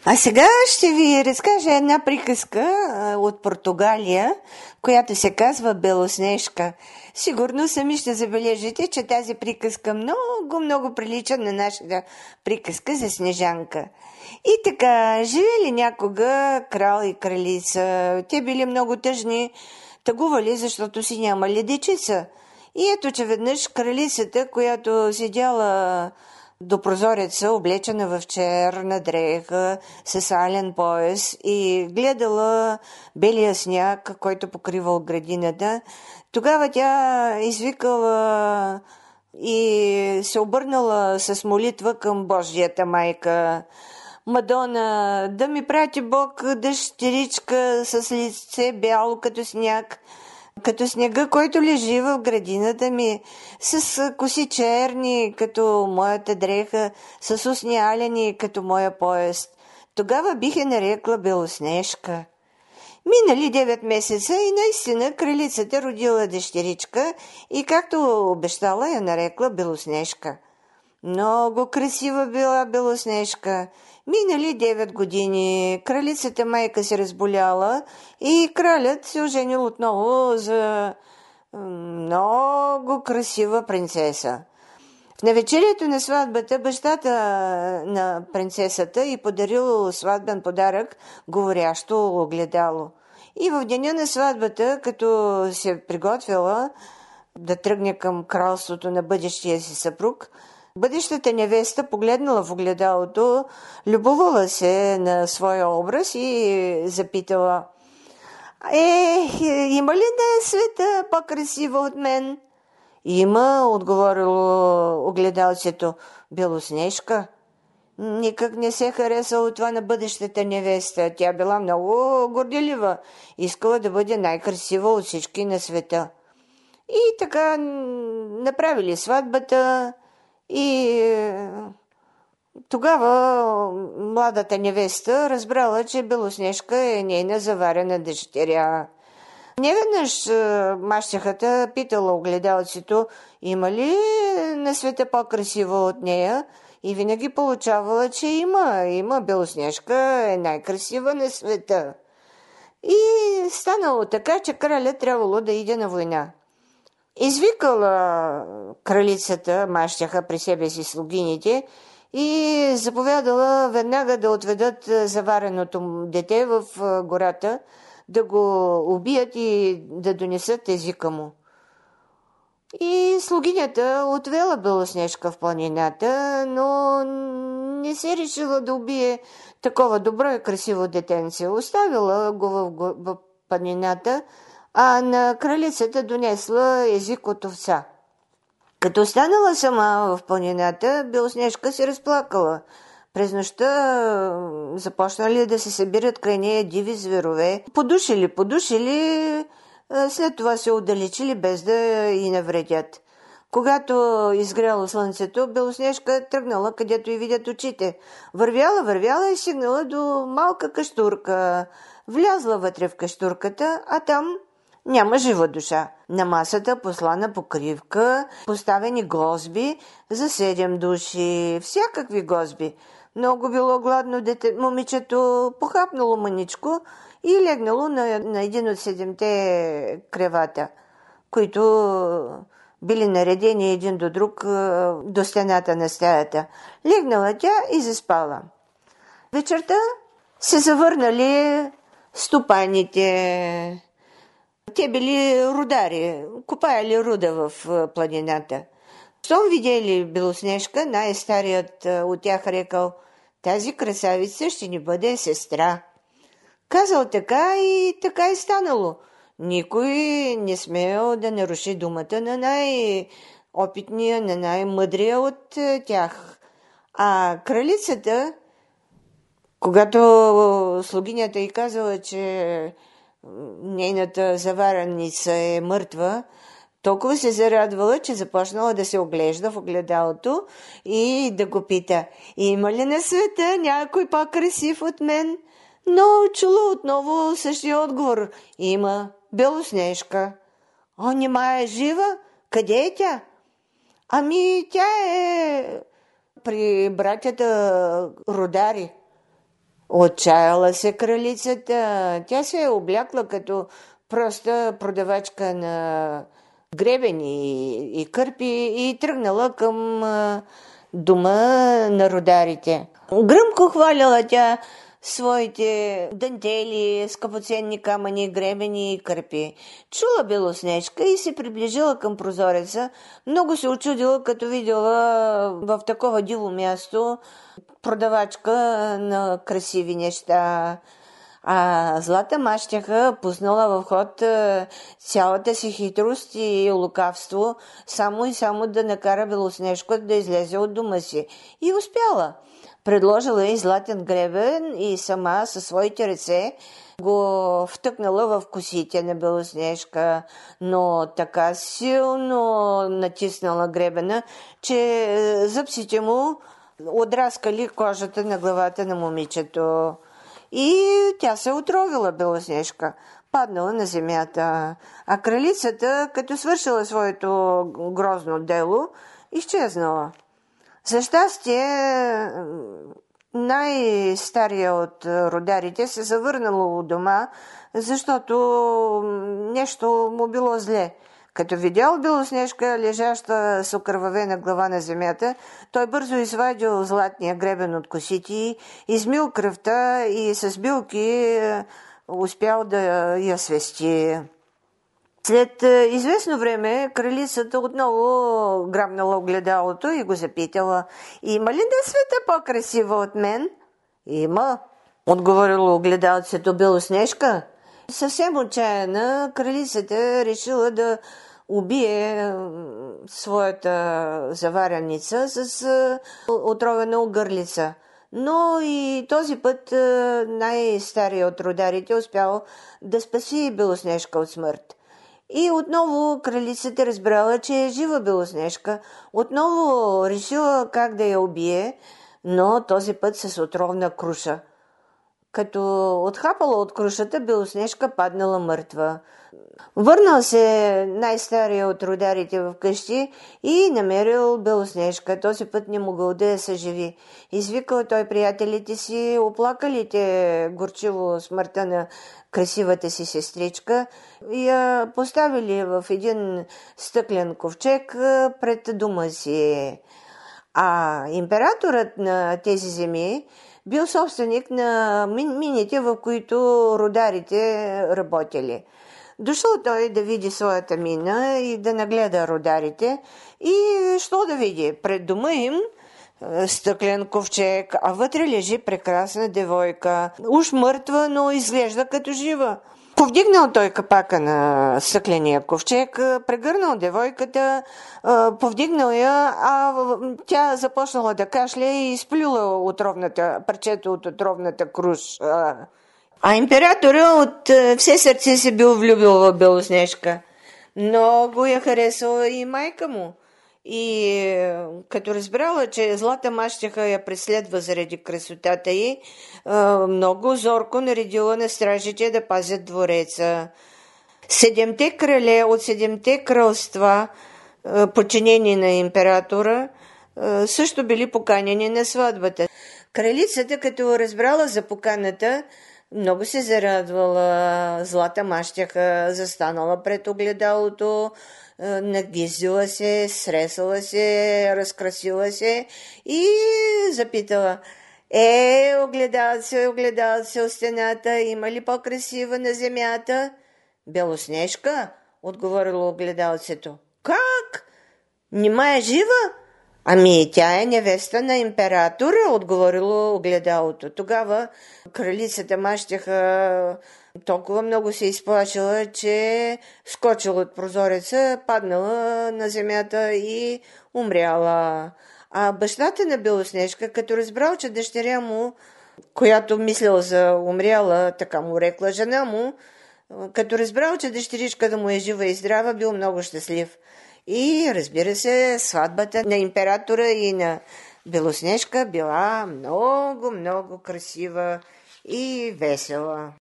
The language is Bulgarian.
А сега ще ви разкажа една приказка от Португалия, която се казва Белоснежка. Сигурно сами ще забележите, че тази приказка много прилича на нашата приказка за Снежанка. И така, живели някога крал и кралица. Те били много тъжни, тъгували, защото си нямали дечица. И ето, че веднъж кралицата, която седяла до прозореца, облечена в черна дреха, с ален пояс и гледала белия сняг, който покривал градината, тогава тя извикала и се обърнала с молитва към Божията майка. Мадона, да ми прати Бог дъщеричка с лице бяло като снега, който лежи в градината ми, с коси черни, като моята дреха, с устни алени, като моя пояс. Тогава бих я нарекла Белоснежка. Минали 9 месеца и наистина кралицата родила дъщеричка и както обещала я нарекла Белоснежка. Много красива била Белоснежка. Минали 9 години, кралицата майка се разболяла и кралят се оженил отново за много красива принцеса. В навечерието на сватбата бащата на принцесата й подарил сватбен подарък говорящо огледало. И в деня на сватбата, като се приготвила да тръгне към кралството на бъдещия си съпруг, бъдещата невеста погледнала в огледалото, любовала се на своя образ и запитала: има ли на света по-красива от мен? Има, отговорило огледалцето. Белоснежка. Никак не се харесало това на бъдещата невеста. Тя била много горделива. Искала да бъде най-красива от всички на света. И така направили сватбата и тогава младата невеста разбрала, че Белоснежка е нейна заварена дъщеря. Неведнъж мащехата питала огледалцето, има ли на света по-красива от нея, и винаги получавала, че има. Белоснежка е най-красива на света. И станало така, че краля трябвало да иде на война. Извикала кралицата мащеха при себе си слугините и заповядала веднага да отведат завареното дете в гората, да го убият и да донесат езика му. И слугинята отвела Белоснежка в планината, но не се решила да убие такова добро и красиво детенце. Оставила го в планината, а на кралицата донесла език от овца. Като останала сама в планината, Белоснежка се разплакала. През нощта започнали да се събират край нея диви зверове. Подушили, след това се отдалечили без да й навредят. Когато изгряло слънцето, Белоснежка тръгнала, където й видят очите. Вървяла и стигнала до малка каштурка. Влязла вътре в каштурката, а там няма жива душа. На масата послана покривка, поставени гозби за 7 души, всякакви гозби. Много било гладно момичето, похапнало мъничко и легнало на един от 7 кревата, които били наредени един до друг до стената на стаята. Легнала тя и заспала. Вечерта се завърнали стопаните. Те били рудари, копаяли руда в планината. Щом видели Белоснежка, най-старият от тях рекал: тази красавица ще ни бъде сестра. Казал така и станало. Никой не смеял да наруши думата на най-опитния, на най-мъдрия от тях. А кралицата, когато слугинята й казала, че нейната завареница е мъртва, толкова се зарадвала, че започнала да се оглежда в огледалото и да го пита: има ли на света някой по-красив от мен? Но чула отново същия отговор: има, Белоснежка. Нима е жива? Къде е тя? Тя е при братята Родари. Отчаяла се кралицата. Тя се е облякла като проста продавачка на гребени и кърпи и тръгнала към дома на родарите. Гръмко хваляла тя своите дантели, скъпоценни камъни, гребени и кърпи. Чула Белоснежка и се приближила към прозореца. Много се очудила, като видела в такова диво място продавачка на красиви неща. А Злата мащеха пуснала в ход цялата си хитрост и лукавство, само и само да накара Белоснежка да излезе от дома си. И успяла. Предложила и златен гребен и сама със своите ръце го втъкнала в косите на Белоснежка, но така силно натиснала гребена, че зъбсите му отраскали кожата на главата на момичето. И тя се отровила Белоснежка, паднала на земята, а кралицата, като свършила своето грозно дело, изчезнала. За щастие, най-стария от родарите се завърнал у дома, защото нещо му било зле. Като видял Белоснежка, лежаща с окървавена глава на земята, той бързо извадил златния гребен от косите, измил кръвта и с билки успял да я свести. След известно време кралицата отново грабнала огледалото и го запитала: «Има ли да света по-красива от мен?» «Има», отговорила огледалцето Белоснежка. Съвсем отчаяна, кралицата решила да убие своята заваряница с отровена огърлица. Но и този път най-старият от родарите успял да спаси Белоснежка от смърт. И отново кралицата разбрала, че е жива Белоснежка. Отново решила как да я убие, но този път с отровна круша. Като отхапала от крушата, Белоснежка паднала мъртва. Върнал се най-стария от родарите в къщи и намерил Белоснежка. Този път не могъл да я съживи. Извикал той приятелите си, оплакали те горчиво смъртта на красивата си сестричка и я поставили в един стъклен ковчег пред дома си. А императорът на тези земи бил собственик на мините, в които родарите работели. Дошъл той да види своята мина и да нагледа родарите и що да види? Пред дома им стъклен ковчег, а вътре лежи прекрасна девойка. Уж мъртва, но изглежда като жива. Повдигнал той капака на стъкления ковчег, прегърнал девойката, повдигнал я, а тя започнала да кашля и изплюла парчето от отровната круш. А императора от все сърце се бил влюбил в Белоснежка. Много я харесала и майка му. И като разбрала, че Злата мащеха я преследва заради красотата й, много зорко наредила на стражите да пазят двореца. 7 крале от 7 кралства, подчинени на императора, също били поканени на сватбата. Кралицата, като разбрала за поканата, много се зарадвала. Злата мащеха застанала пред огледалото, нагизила се, сресала се, разкрасила се и запитала: огледал се от стената, има ли по-красива на земята?» «Белоснежка», отговорило огледалцето. «Как? Нима е жива?» «Ами, тя е невеста на императора», отговорило огледалото. Тогава кралицата мащеха толкова много се изплашила, че скочила от прозореца, паднала на земята и умряла. А бащата на Белоснежка, като разбрал, че дъщеря му, която мислила за умряла, така му рекла жена му, като разбрал, че дъщеричката му е жива и здрава, бил много щастлив. И, разбира се, сватбата на императора и на Белоснежка била много, много красива и весела.